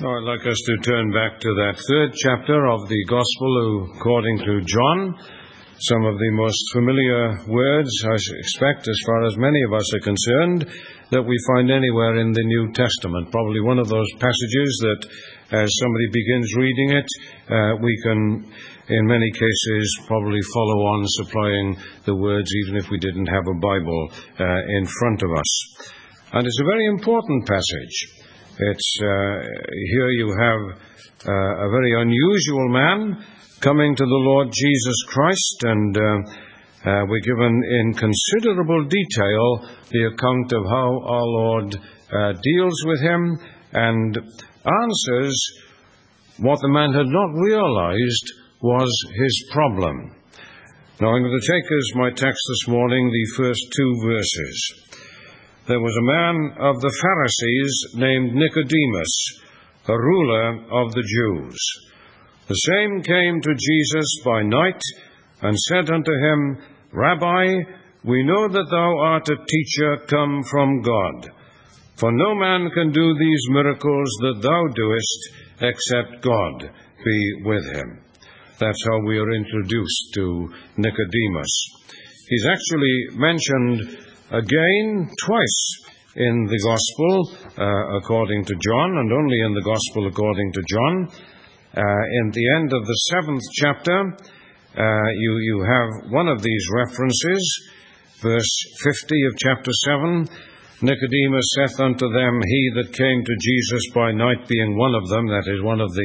I'd like us to turn back to that third chapter of the Gospel according to John. Some of the most familiar words, I expect, as far as many of us are concerned, that we find anywhere in the New Testament. Probably one of those passages that, as somebody begins reading it, we can, in many cases, probably follow on supplying the words, even if we didn't have a Bible in front of us. And it's a very important passage. It's here you have a very unusual man coming to the Lord Jesus Christ, and we're given in considerable detail the account of how our Lord deals with him and answers what the man had not realized was his problem. Now I'm going to take as my text this morning the first two verses. There was a man of the Pharisees named Nicodemus, a ruler of the Jews. The same came to Jesus by night and said unto him, Rabbi, we know that thou art a teacher come from God. For no man can do these miracles that thou doest, except God be with him. That's how we are introduced to Nicodemus. He's actually mentioned again twice in the Gospel according to John, and only in the Gospel according to John. In the end of the 7th chapter, you have one of these references, verse 50 of chapter 7. Nicodemus saith unto them, he that came to Jesus by night being one of them, that is one of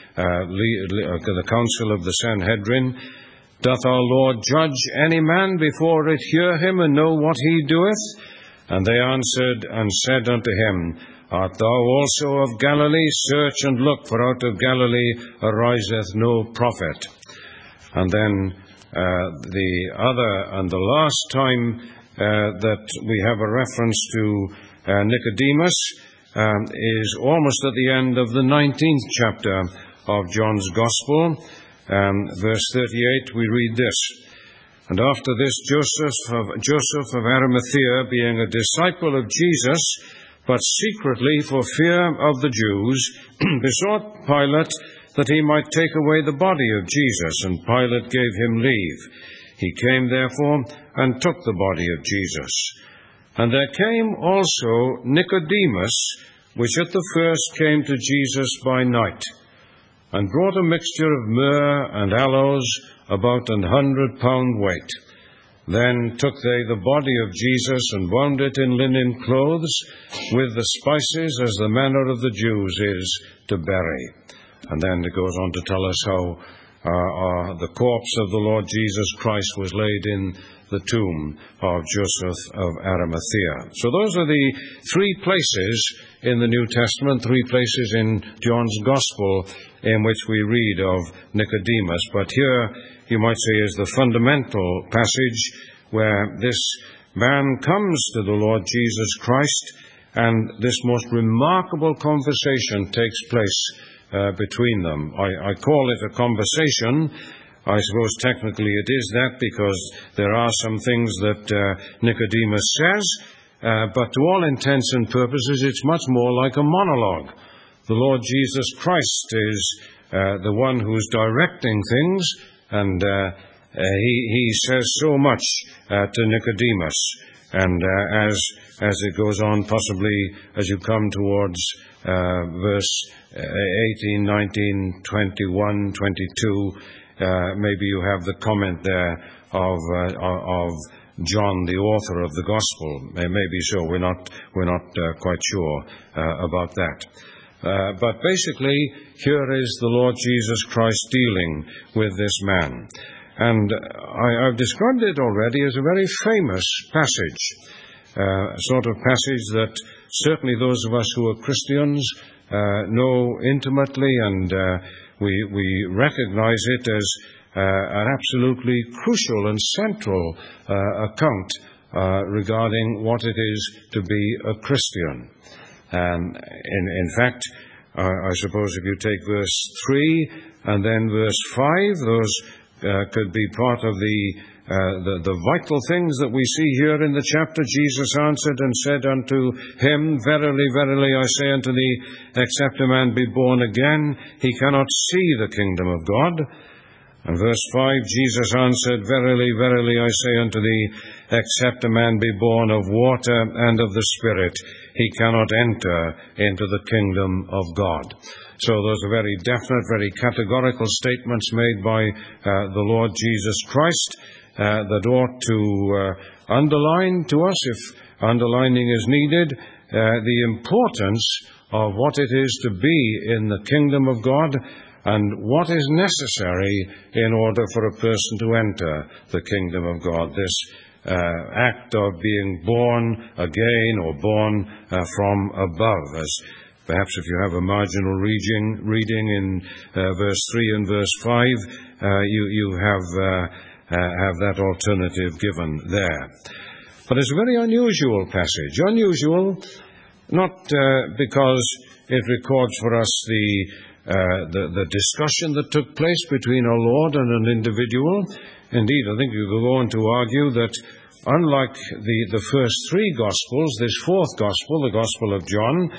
the council of the Sanhedrin, doth our Lord judge any man before it hear him and know what he doeth? And they answered and said unto him, Art thou also of Galilee? Search and look, for out of Galilee ariseth no prophet. And then the other and the last time that we have a reference to Nicodemus is almost at the end of the 19th chapter of John's Gospel. Verse 38, we read this. And after this, Joseph of Arimathea, being a disciple of Jesus, but secretly for fear of the Jews, besought Pilate that he might take away the body of Jesus, and Pilate gave him leave. He came therefore and took the body of Jesus. And there came also Nicodemus, which at the first came to Jesus by night, and brought a mixture of myrrh and aloes, about 100 pound weight. Then took they the body of Jesus, and wound it in linen clothes, with the spices, as the manner of the Jews is to bury. And then it goes on to tell us how the corpse of the Lord Jesus Christ was laid in the tomb of Joseph of Arimathea. So those are the three places in the New Testament, three places in John's Gospel in which we read of Nicodemus. But here, you might say, is the fundamental passage where this man comes to the Lord Jesus Christ, and this most remarkable conversation takes place between them. I call it a conversation. I suppose technically it is that because there are some things that Nicodemus says, but to all intents and purposes it's much more like a monologue. The Lord Jesus Christ is the one who's directing things, and he says so much to Nicodemus. And as it goes on, possibly as you come towards verse 18, 19, 21, 22, maybe you have the comment there of John, the author of the Gospel. Maybe so. We're not quite sure about that. But basically, here is the Lord Jesus Christ dealing with this man. And I've described it already as a very famous passage, a sort of passage that certainly those of us who are Christians know intimately, and we recognize it as an absolutely crucial and central account regarding what it is to be a Christian. In fact, I suppose if you take verse 3 and then verse 5, those could be part of the the vital things that we see here in the chapter. Jesus answered and said unto him, Verily, verily, I say unto thee, except a man be born again, he cannot see the kingdom of God. And verse 5, Jesus answered, Verily, verily, I say unto thee, except a man be born of water and of the Spirit, he cannot enter into the kingdom of God. So those are very definite, very categorical statements made by the Lord Jesus Christ that ought to underline to us, if underlining is needed, the importance of what it is to be in the kingdom of God and what is necessary in order for a person to enter the kingdom of God. This act of being born again or born from above, as perhaps if you have a marginal reading in verse 3 and verse 5, you have that alternative given there. But it's a very unusual passage. Unusual, not because it records for us the discussion that took place between our Lord and an individual. Indeed, I think you could go on to argue that unlike the first three Gospels, this fourth Gospel, the Gospel of John,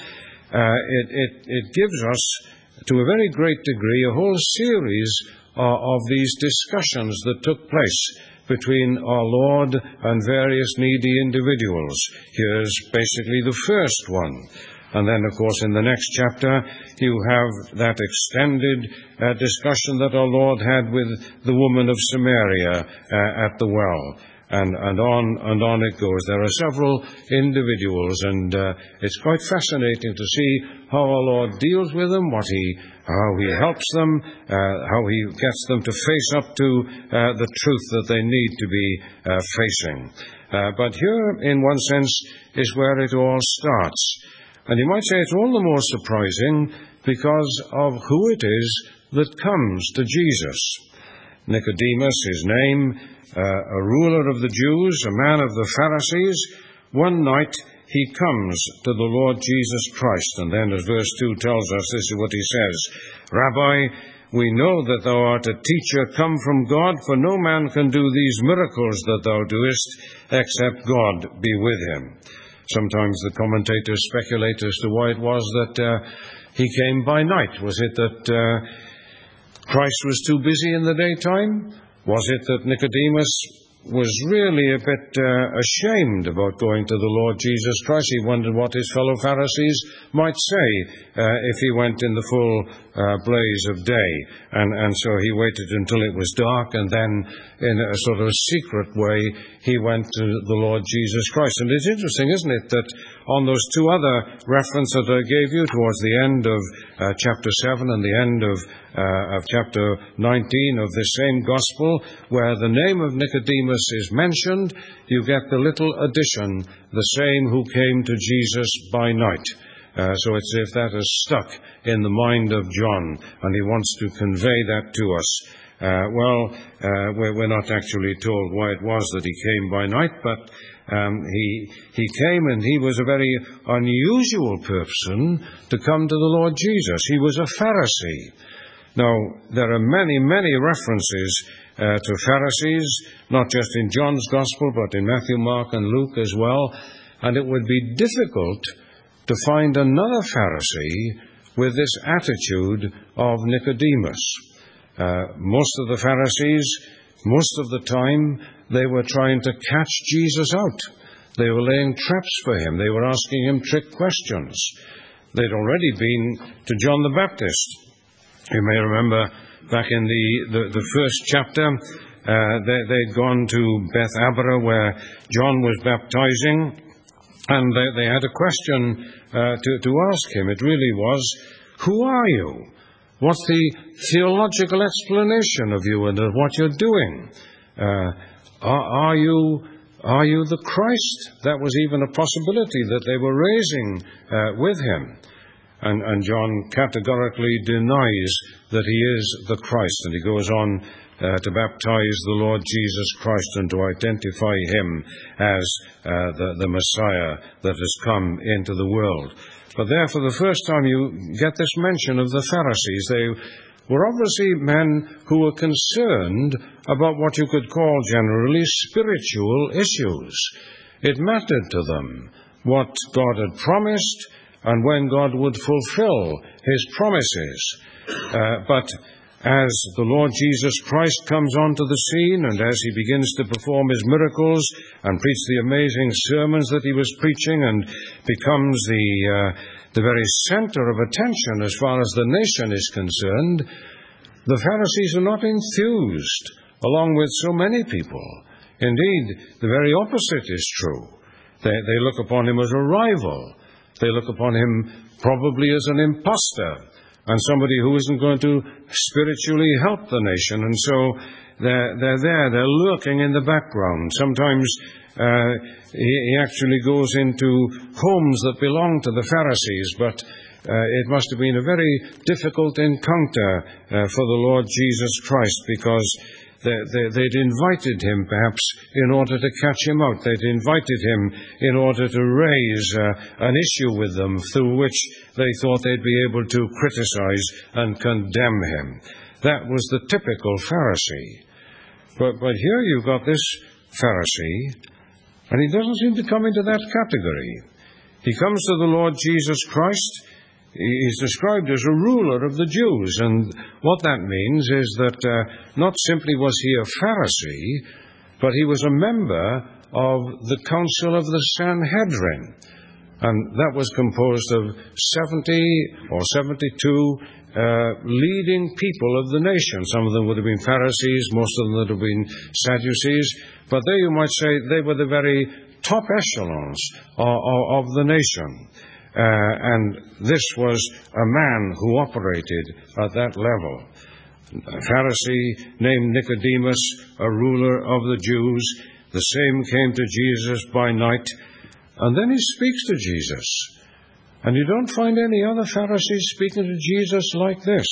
it gives us, to a very great degree, a whole series of these discussions that took place between our Lord and various needy individuals. Here's basically the first one. And then, of course, in the next chapter, you have that extended discussion that our Lord had with the woman of Samaria at the well. And on it goes. There are several individuals, and it's quite fascinating to see how our Lord deals with them, how He helps them, how He gets them to face up to the truth that they need to be facing. But here, in one sense, is where it all starts. And you might say it's all the more surprising because of who it is that comes to Jesus. Nicodemus, his name, a ruler of the Jews, a man of the Pharisees. One night he comes to the Lord Jesus Christ, and then, as verse 2 tells us, this is what he says, Rabbi, we know that thou art a teacher come from God, for no man can do these miracles that thou doest, except God be with him. Sometimes the commentators speculate as to why it was that he came by night. Was it that Christ was too busy in the daytime? Was it that Nicodemus was really a bit ashamed about going to the Lord Jesus Christ? He wondered what his fellow Pharisees might say if he went in the full blaze of day. And so he waited until it was dark, and then in a sort of secret way he went to the Lord Jesus Christ. And it's interesting, isn't it, that on those two other references that I gave you towards the end of chapter 7 and the end of chapter 19 of this same Gospel, where the name of Nicodemus is mentioned, you get the little addition, the same who came to Jesus by night. So it's as if that is stuck in the mind of John, and he wants to convey that to us. We're not actually told why it was that he came by night, but he came, and he was a very unusual person to come to the Lord Jesus. He was a Pharisee. Now, there are many, many references to Pharisees, not just in John's Gospel, but in Matthew, Mark, and Luke as well. And it would be difficult to find another Pharisee with this attitude of Nicodemus. Most of the Pharisees, most of the time, they were trying to catch Jesus out. They were laying traps for him. They were asking him trick questions. They'd already been to John the Baptist. You may remember back in the first chapter, they'd gone to Beth Abra where John was baptizing, and they had a question to ask him. It really was, who are you? What's the theological explanation of you and of what you're doing? Are you the Christ? That was even a possibility that they were raising with him. And John categorically denies that he is the Christ, and he goes on to baptize the Lord Jesus Christ and to identify him as the Messiah that has come into the world. But there, for the first time, you get this mention of the Pharisees. They were obviously men who were concerned about what you could call generally spiritual issues. It mattered to them what God had promised and when God would fulfill His promises. But as the Lord Jesus Christ comes onto the scene and as He begins to perform His miracles and preach the amazing sermons that He was preaching and becomes the very center of attention as far as the nation is concerned, the Pharisees are not enthused, along with so many people. Indeed, the very opposite is true. They look upon Him as a rival. They look upon Him probably as an impostor and somebody who isn't going to spiritually help the nation. And so they're there, they're lurking in the background. Sometimes he actually goes into homes that belong to the Pharisees, but it must have been a very difficult encounter for the Lord Jesus Christ, because they'd invited Him perhaps in order to catch Him out. They'd invited Him in order to raise an issue with them through which they thought they'd be able to criticize and condemn Him. That was the typical Pharisee. But here you've got this Pharisee, and he doesn't seem to come into that category. He comes to the Lord Jesus Christ. He's described as a ruler of the Jews, and what that means is that not simply was he a Pharisee, but he was a member of the council of the Sanhedrin, and that was composed of 70 or 72 leading people of the nation. Some of them would have been Pharisees, most of them would have been Sadducees, but they, you might say, they were the very top echelons of the nation. And this was a man who operated at that level. A Pharisee named Nicodemus, a ruler of the Jews. The same came to Jesus by night. And then he speaks to Jesus. And you don't find any other Pharisee speaking to Jesus like this.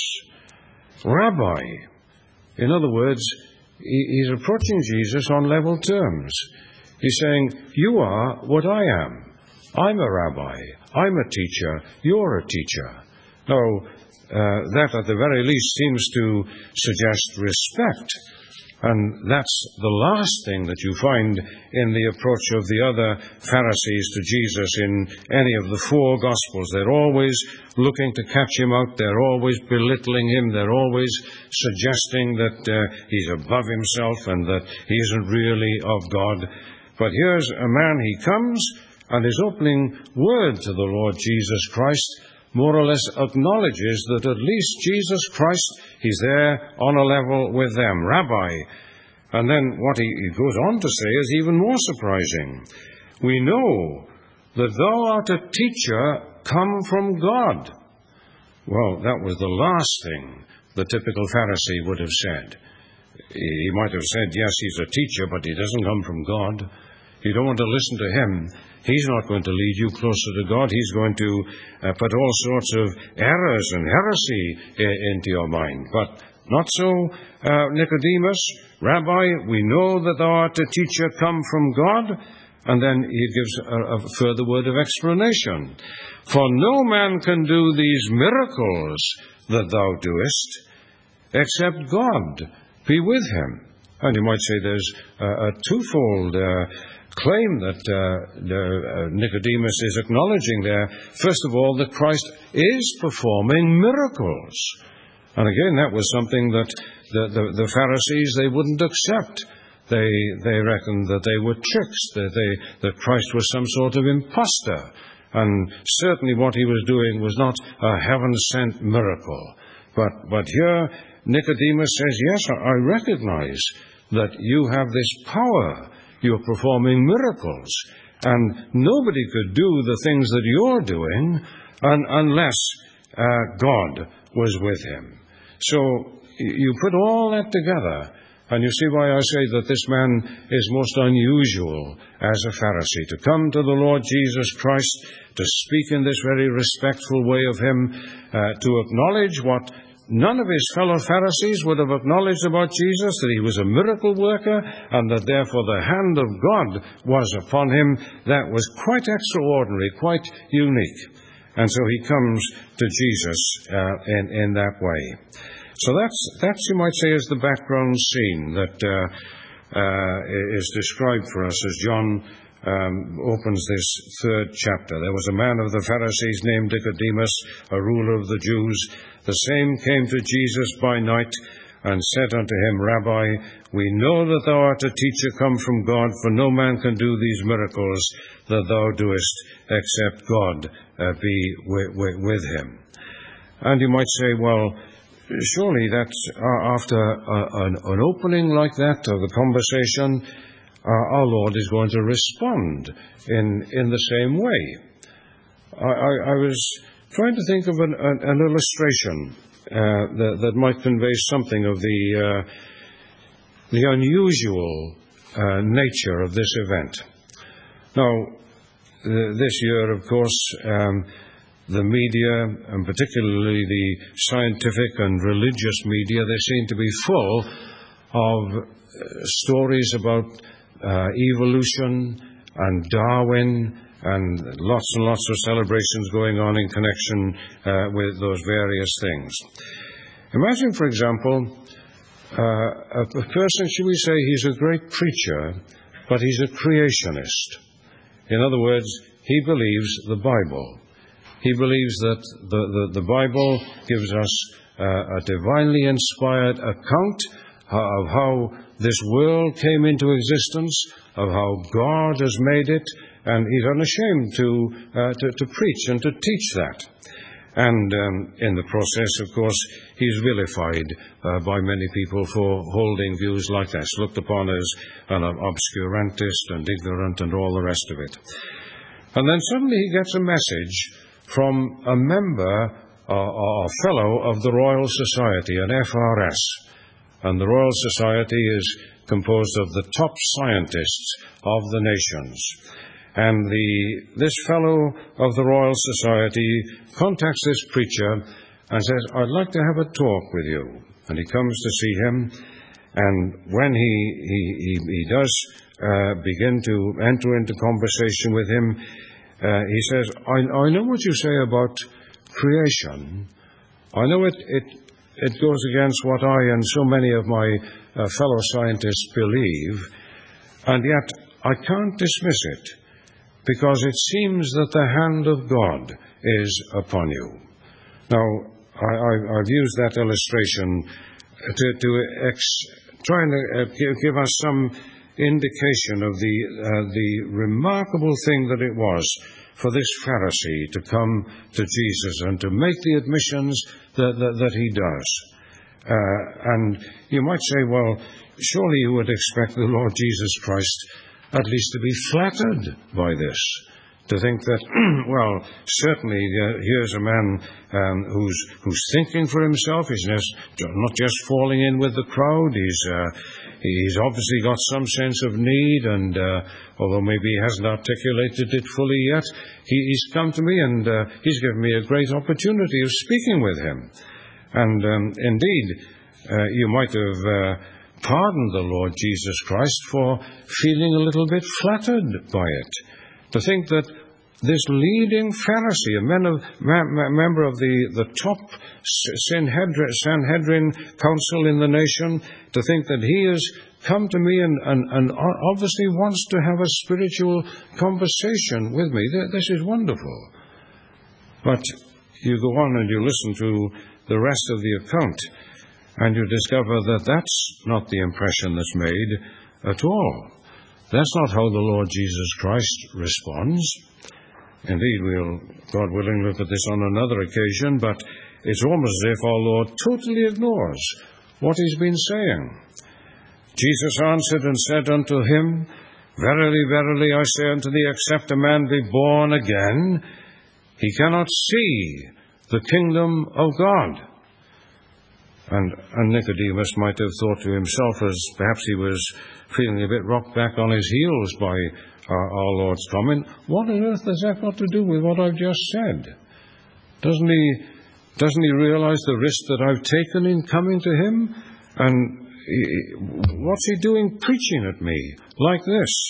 Rabbi. In other words, he's approaching Jesus on level terms. He's saying, you are what I am. I'm a rabbi. I'm a teacher. You're a teacher. Now, that at the very least seems to suggest respect. And that's the last thing that you find in the approach of the other Pharisees to Jesus in any of the four Gospels. They're always looking to catch Him out. They're always belittling Him. They're always suggesting that He's above Himself and that He isn't really of God. But here's a man, he comes, and his opening word to the Lord Jesus Christ more or less acknowledges that at least Jesus Christ, He's there on a level with them. Rabbi. And then what he goes on to say is even more surprising. We know that thou art a teacher come from God. Well, that was the last thing the typical Pharisee would have said. He might have said, yes, he's a teacher, but he doesn't come from God. You don't want to listen to him. He's not going to lead you closer to God. He's going to put all sorts of errors and heresy into your mind. But not so, Nicodemus. Rabbi, we know that thou art a teacher come from God. And then he gives a further word of explanation. For no man can do these miracles that thou doest, except God be with him. And you might say there's a twofold claim that Nicodemus is acknowledging there. First of all, that Christ is performing miracles. And again, that was something that the Pharisees, they wouldn't accept. They reckoned that they were tricks, that Christ was some sort of impostor. And certainly what he was doing was not a heaven-sent miracle. But here, Nicodemus says, yes, I recognize that you have this power. You're performing miracles. And nobody could do the things that you're doing unless God was with him. So you put all that together, and you see why I say that this man is most unusual as a Pharisee. To come to the Lord Jesus Christ, to speak in this very respectful way of him, to acknowledge what none of his fellow Pharisees would have acknowledged about Jesus, that he was a miracle worker, and that therefore the hand of God was upon him. That was quite extraordinary, quite unique. And so he comes to Jesus in that way. So that's you might say, is the background scene that is described for us as John opens this third chapter. There was a man of the Pharisees named Nicodemus, a ruler of the Jews. The same came to Jesus by night and said unto him, Rabbi, we know that thou art a teacher come from God, for no man can do these miracles that thou doest, except God be with him. And you might say, well, surely that's after an opening like that of the conversation, our Lord is going to respond in the same way. I was trying to think of an illustration that might convey something of the unusual nature of this event. Now, this year, of course, the media, and particularly the scientific and religious media, they seem to be full of stories about evolution and Darwin, and lots of celebrations going on in connection with those various things. Imagine, for example, a person, should we say, he's a great preacher, but he's a creationist. In other words, he believes the Bible. He believes that the Bible gives us a divinely inspired account of how this world came into existence, of how God has made it, and he's unashamed to preach and to teach that. And in the process, of course, he's vilified by many people for holding views like that, looked upon as an obscurantist and ignorant and all the rest of it. And then suddenly he gets a message from a member or fellow of the Royal Society, an FRS. And the Royal Society is composed of the top scientists of the nations. And this fellow of the Royal Society contacts this preacher and says, I'd like to have a talk with you. And he comes to see him, and when he does begin to enter into conversation with him, he says, I know what you say about creation. I know it goes against what I and so many of my fellow scientists believe, and yet I can't dismiss it, because it seems that the hand of God is upon you. Now, I've used that illustration to try and give us some indication of the remarkable thing that it was for this Pharisee to come to Jesus and to make the admissions that he does. And you might say, well, surely you would expect the Lord Jesus Christ at least to be flattered by this, to think that, well, certainly here's a man who's thinking for himself. He's not just falling in with the crowd. He's obviously got some sense of need, and although maybe he hasn't articulated it fully yet, he's come to me and he's given me a great opportunity of speaking with him. And indeed, you might have pardoned the Lord Jesus Christ for feeling a little bit flattered by it. To think that this leading Pharisee, a member of the top Sanhedrin council in the nation, to think that he has come to me and obviously wants to have a spiritual conversation with me. This is wonderful. But you go on and you listen to the rest of the account, and you discover that that's not the impression that's made at all. That's not how the Lord Jesus Christ responds. Indeed, we'll, God willing, look at this on another occasion, but it's almost as if our Lord totally ignores what he's been saying. Jesus answered and said unto him, Verily, verily, I say unto thee, except a man be born again, he cannot see the kingdom of God. And Nicodemus might have thought to himself, as perhaps he was feeling a bit rocked back on his heels by our Lord's comment, what on earth has that got to do with what I've just said? Doesn't he realize the risk that I've taken in coming to him? And what's he doing preaching at me like this?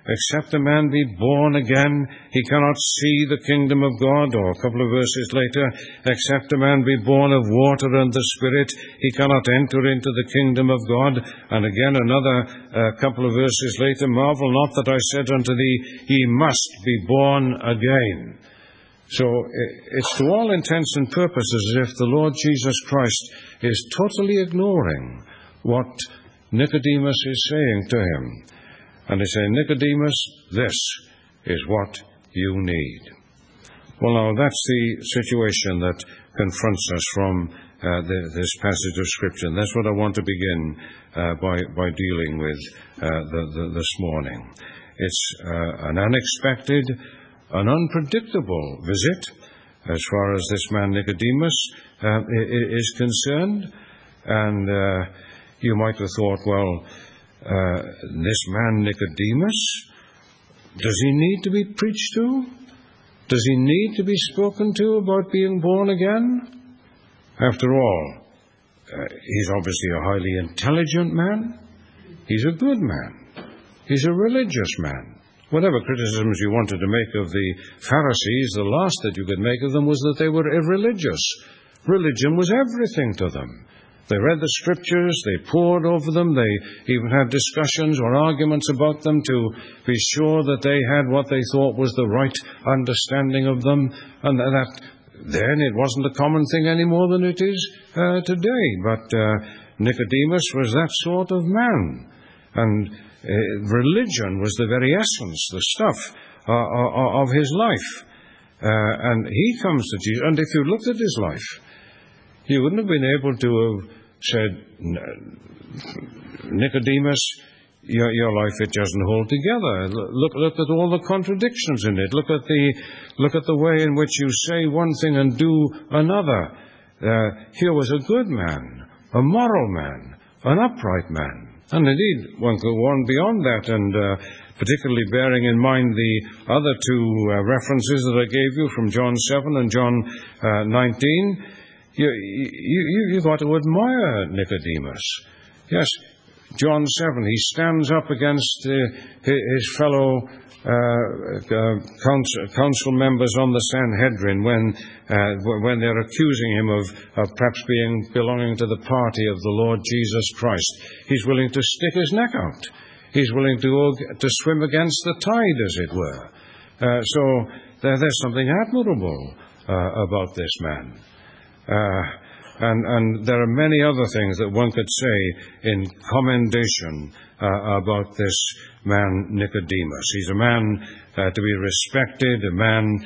except a man be born again, he cannot see the kingdom of God. Or a couple of verses later, except a man be born of water and the Spirit, he cannot enter into the kingdom of God. And again another couple of verses later, marvel not that I said unto thee, ye must be born again. So it's to all intents and purposes as if the Lord Jesus Christ is totally ignoring what Nicodemus is saying to him. And he's saying, Nicodemus, this is what you need. Well, now, that's the situation that confronts us from this passage of Scripture. And that's what I want to begin by dealing with this morning. It's an unexpected, an unpredictable visit as far as this man Nicodemus is concerned. And you might have thought, well, this man Nicodemus, does he need to be preached to? Does he need to be spoken to about being born again? After all, he's obviously a highly intelligent man. He's a good man. He's a religious man. Whatever criticisms you wanted to make of the Pharisees, the last that you could make of them was that they were irreligious. Religion was everything to them. They read the Scriptures, they pored over them, they even had discussions or arguments about them to be sure that they had what they thought was the right understanding of them, and that then it wasn't a common thing any more than it is today. But Nicodemus was that sort of man, and religion was the very essence, the stuff of his life. And he comes to Jesus, and if you looked at his life, you wouldn't have been able to have said, Nicodemus, your life, it doesn't hold together. Look at all the contradictions in it. Look at the way in which you say one thing and do another. Here was a good man, a moral man, an upright man. And indeed, one could go on beyond that, and particularly bearing in mind the other two references that I gave you from John 7 and John 19, You've got to admire Nicodemus. Yes, John 7, he stands up against his fellow council members on the Sanhedrin when they're accusing him of perhaps belonging to the party of the Lord Jesus Christ. He's willing to stick his neck out. He's willing to swim against the tide, as it were. So there's something admirable about this man. And there are many other things that one could say in commendation about this man Nicodemus. He's a man to be respected, a man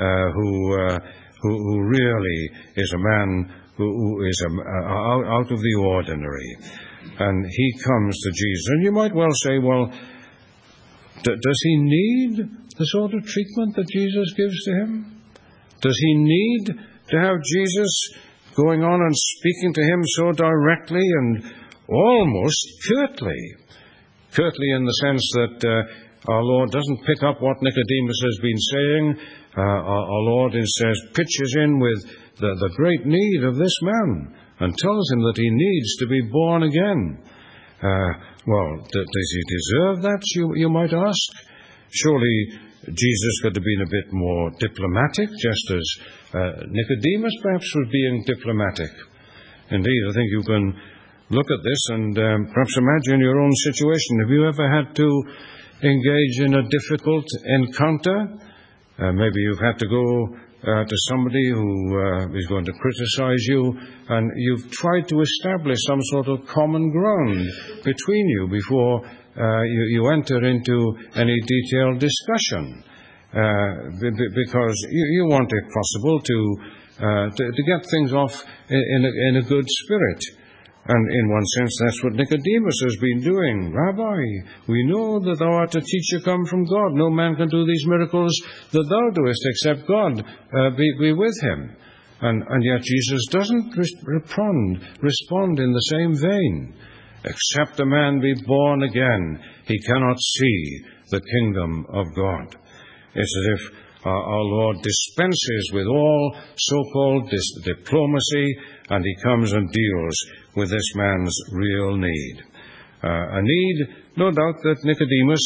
who really is a man who is out of the ordinary. And he comes to Jesus. And you might well say, well, does he need the sort of treatment that Jesus gives to him? Does he need to have Jesus going on and speaking to him so directly and almost curtly? Curtly in the sense that our Lord doesn't pick up what Nicodemus has been saying. Our Lord instead pitches in with the great need of this man and tells him that he needs to be born again. Well, does he deserve that, you might ask? Surely Jesus could have been a bit more diplomatic, just as Nicodemus perhaps was being diplomatic. Indeed, I think you can look at this and perhaps imagine your own situation. Have you ever had to engage in a difficult encounter? Maybe you've had to go to somebody who is going to criticize you, and you've tried to establish some sort of common ground between you before you enter into any detailed discussion, because you want, if possible, to get things off in a good spirit. And in one sense, that's what Nicodemus has been doing. Rabbi, we know that thou art a teacher come from God. No man can do these miracles that thou doest except God be with him. And yet Jesus doesn't respond in the same vein. Except a man be born again, he cannot see the kingdom of God. It's as if our Lord dispenses with all so-called diplomacy, and he comes and deals with this man's real need. A need, no doubt, that Nicodemus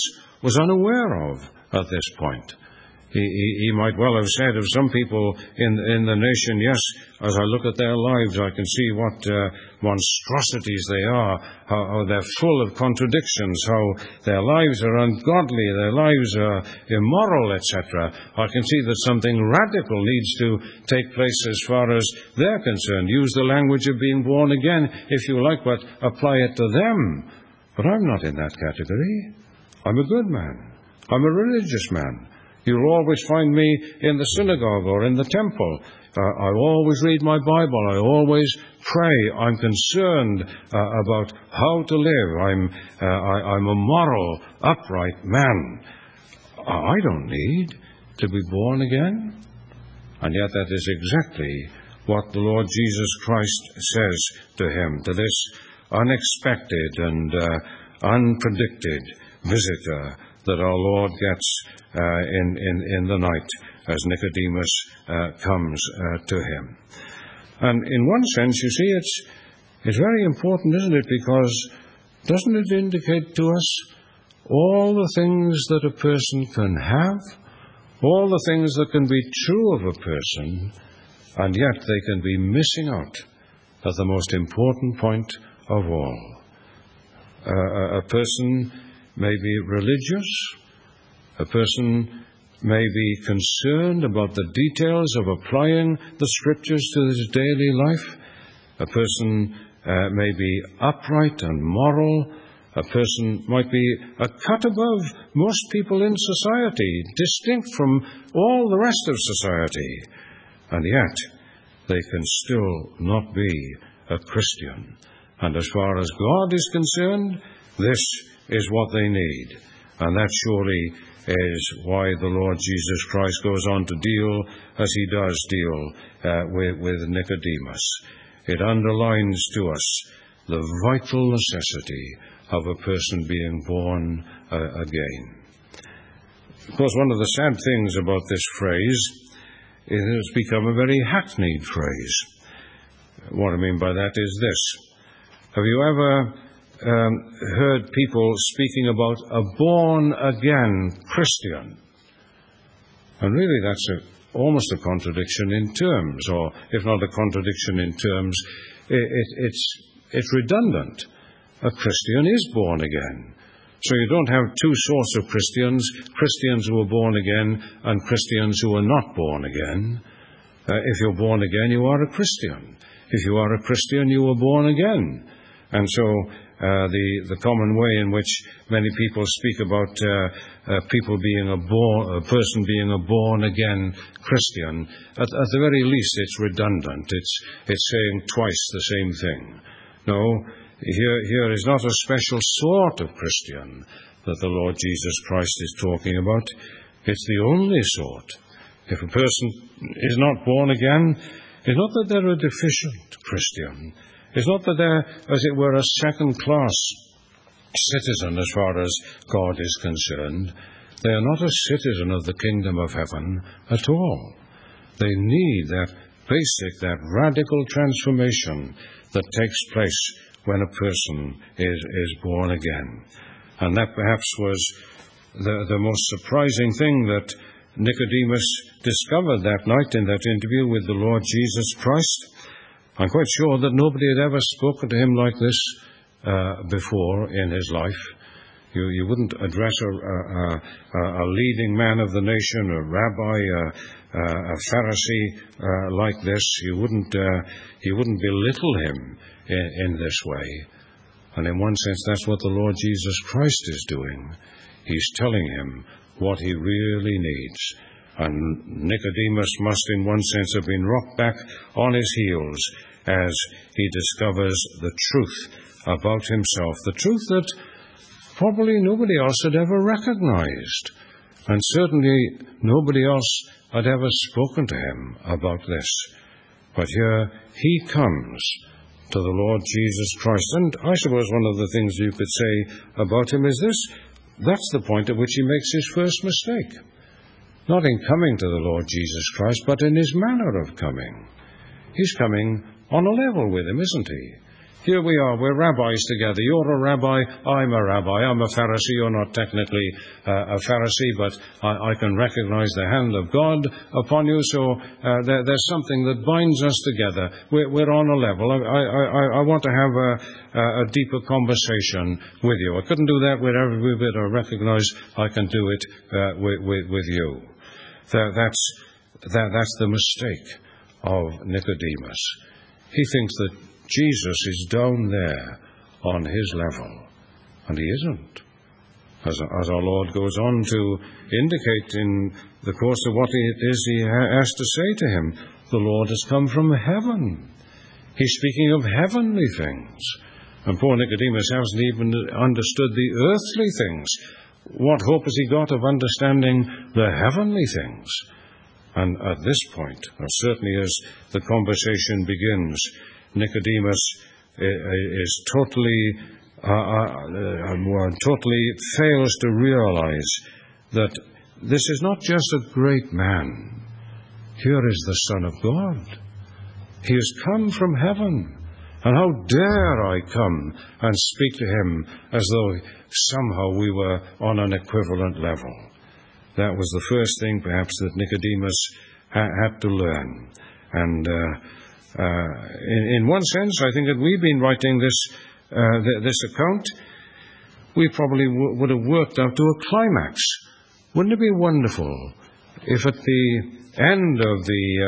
was unaware of at this point. He might well have said of some people in the nation, yes, as I look at their lives, I can see what monstrosities they are, how they're full of contradictions, how their lives are ungodly, their lives are immoral, etc. I can see that something radical needs to take place as far as they're concerned. Use the language of being born again, if you like, but apply it to them. But I'm not in that category. I'm a good man. I'm a religious man. You'll always find me in the synagogue or in the temple. I always read my Bible. I always pray. I'm concerned about how to live. I'm a moral, upright man. I don't need to be born again. And yet that is exactly what the Lord Jesus Christ says to him, to this unexpected and unpredicted visitor that our Lord gets in the night as Nicodemus comes to him. And in one sense, you see, it's very important, isn't it? Because doesn't it indicate to us all the things that a person can have, all the things that can be true of a person, and yet they can be missing out at the most important point of all. A person may be religious, a person may be concerned about the details of applying the Scriptures to his daily life, a person may be upright and moral, a person might be a cut above most people in society, distinct from all the rest of society, and yet they can still not be a Christian. And as far as God is concerned, this is what they need. And that surely is why the Lord Jesus Christ goes on to deal as he does deal with Nicodemus. It underlines to us the vital necessity of a person being born again. Of course, one of the sad things about this phrase is it has become a very hackneyed phrase. What I mean by that is this. Have you ever heard people speaking about a born-again Christian? And really that's almost a contradiction in terms, or if not a contradiction in terms, it's redundant. A Christian is born again. So you don't have two sorts of Christians, Christians who are born again and Christians who are not born again. If you're born again, you are a Christian. If you are a Christian, you are born again. And so the common way in which many people speak about people being a person being a born-again Christian, at the very least it's redundant. It's saying twice the same thing. No, here is not a special sort of Christian that the Lord Jesus Christ is talking about. It's the only sort. If a person is not born again, it's not that they're a deficient Christian. It's not that they're, as it were, a second-class citizen as far as God is concerned. They are not a citizen of the kingdom of heaven at all. They need that basic, that radical transformation that takes place when a person is born again. And that perhaps was the most surprising thing that Nicodemus discovered that night in that interview with the Lord Jesus Christ. I'm quite sure that nobody had ever spoken to him like this before in his life. You wouldn't address a leading man of the nation, a rabbi, a Pharisee like this. You wouldn't belittle him in this way. And in one sense, that's what the Lord Jesus Christ is doing. He's telling him what he really needs. And Nicodemus must in one sense have been rocked back on his heels as he discovers the truth about himself, the truth that probably nobody else had ever recognized, and certainly nobody else had ever spoken to him about this. But here he comes to the Lord Jesus Christ. And I suppose one of the things you could say about him is this: that's the point at which he makes his first mistake. Not in coming to the Lord Jesus Christ, but in his manner of coming. He's coming on a level with him, isn't he? Here we are, we're rabbis together. You're a rabbi, I'm a rabbi. I'm a Pharisee, you're not technically a Pharisee, but I can recognize the hand of God upon you, so there's something that binds us together. We're on a level. I want to have a deeper conversation with you. I couldn't do that with every bit. I recognize I can do it with you. That's the mistake of Nicodemus. He thinks that Jesus is down there on his level, and he isn't. As our Lord goes on to indicate in the course of what it is he has to say to him, the Lord has come from heaven. He's speaking of heavenly things. And poor Nicodemus hasn't even understood the earthly things. What hope has he got of understanding the heavenly things? And at this point, and certainly as the conversation begins, Nicodemus is totally fails to realize that this is not just a great man. Here is the Son of God. He has come from heaven. And how dare I come and speak to him as though somehow we were on an equivalent level? That was the first thing, perhaps, that Nicodemus had to learn. And in one sense, I think that we've been writing this account, we probably would have worked up to a climax. Wouldn't it be wonderful if at the end of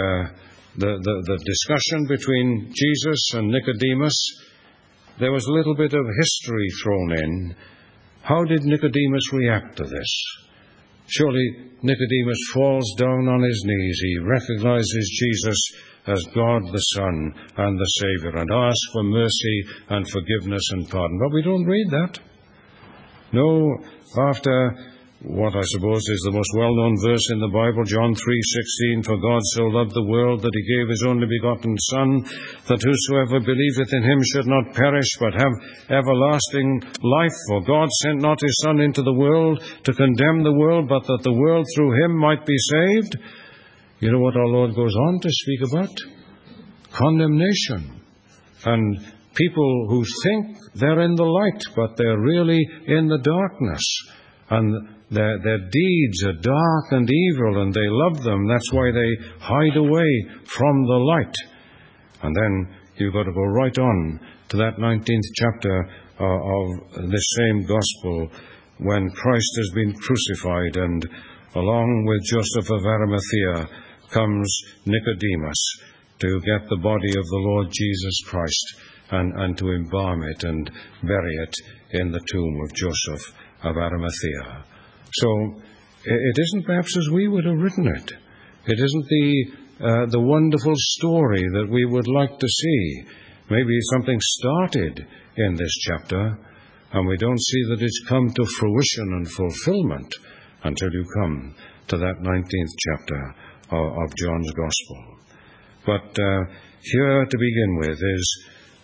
the discussion between Jesus and Nicodemus, there was a little bit of history thrown in? How did Nicodemus react to this? Surely Nicodemus falls down on his knees. He recognizes Jesus as God the Son and the Savior and asks for mercy and forgiveness and pardon. But we don't read that. No, after what I suppose is the most well-known verse in the Bible, John 3:16, for God so loved the world that he gave his only begotten Son, that whosoever believeth in him should not perish, but have everlasting life. For God sent not his Son into the world to condemn the world, but that the world through him might be saved. You know what our Lord goes on to speak about? Condemnation. And people who think they're in the light, but they're really in the darkness. And their deeds are dark and evil, and they love them. That's why they hide away from the light. And then you've got to go right on to that 19th chapter of this same gospel, when Christ has been crucified, and along with Joseph of Arimathea comes Nicodemus to get the body of the Lord Jesus Christ and to embalm it and bury it in the tomb of Joseph of Arimathea. So it isn't perhaps as we would have written it. It isn't the wonderful story that we would like to see. Maybe something started in this chapter, and we don't see that it's come to fruition and fulfillment until you come to that 19th chapter of John's Gospel. But here to begin with is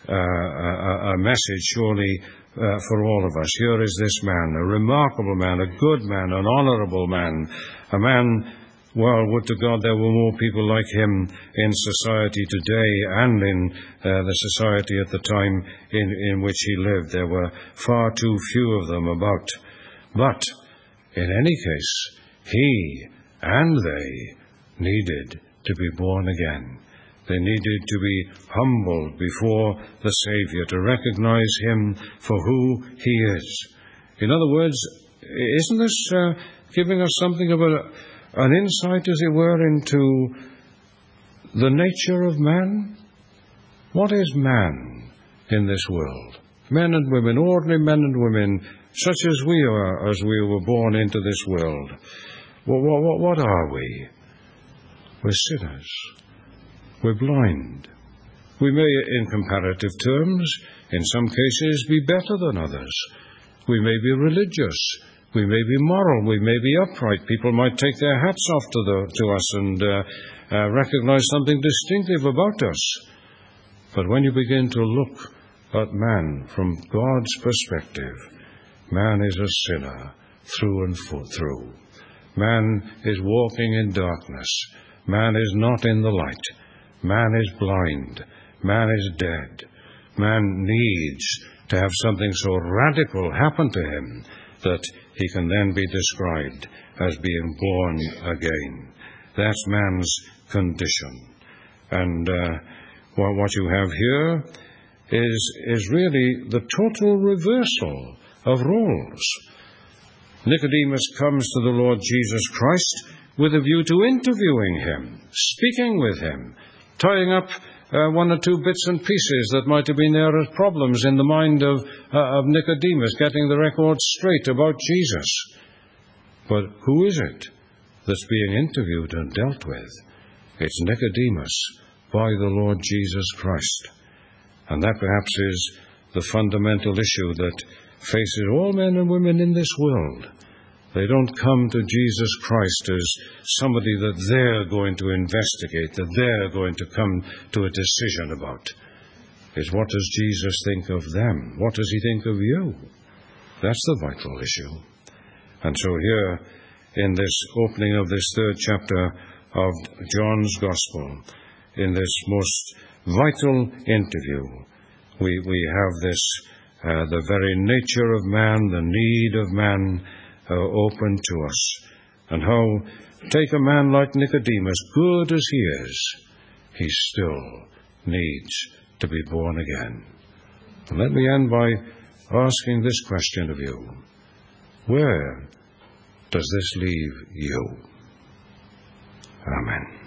a message surely for all of us. Here is this man, a remarkable man, a good man, an honorable man, a man, well, would to God there were more people like him in society today and in the society at the time in which he lived. There were far too few of them about. But, in any case, he and they needed to be born again. They needed to be humbled before the Savior, to recognize him for who he is. In other words, isn't this giving us something of an insight, as it were, into the nature of man? What is man in this world? Men and women, ordinary men and women, such as we are, as we were born into this world. What are we? We're sinners. We're blind. We may, in comparative terms, in some cases, be better than others. We may be religious. We may be moral. We may be upright. People might take their hats off to us and recognize something distinctive about us. But when you begin to look at man from God's perspective, man is a sinner through and through. Man is walking in darkness. Man is not in the light. Man is blind. Man is dead. Man needs to have something so radical happen to him that he can then be described as being born again. That's man's condition. And what you have here is really the total reversal of roles. Nicodemus comes to the Lord Jesus Christ with a view to interviewing him, speaking with him, tying up one or two bits and pieces that might have been there as problems in the mind of Nicodemus, getting the record straight about Jesus. But who is it that's being interviewed and dealt with? It's Nicodemus by the Lord Jesus Christ. And that perhaps is the fundamental issue that faces all men and women in this world. They don't come to Jesus Christ as somebody that they're going to investigate, that they're going to come to a decision about. It's what does Jesus think of them? What does he think of you? That's the vital issue. And so here, in this opening of this third chapter of John's Gospel, in this most vital interview, we have this, the very nature of man, the need of man, open to us, and how, take a man like Nicodemus, good as he is, he still needs to be born again. And let me end by asking this question of you. Where does this leave you? Amen.